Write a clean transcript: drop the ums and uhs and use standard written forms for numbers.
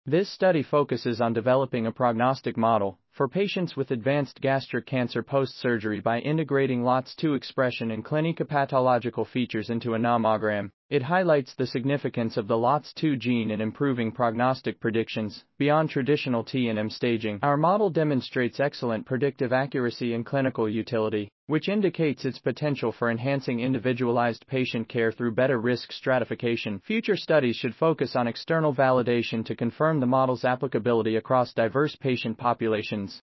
This study focuses on developing a prognostic model for patients with advanced gastric cancer post-surgery by integrating LOTS2 expression and clinicopathological features into a nomogram. It highlights the significance of the LOTS2 gene in improving prognostic predictions beyond traditional T&M staging. Our model demonstrates excellent predictive accuracy and clinical utility, which indicates its potential for enhancing individualized patient care through better risk stratification. Future studies should focus on external validation to confirm the model's applicability across diverse patient populations.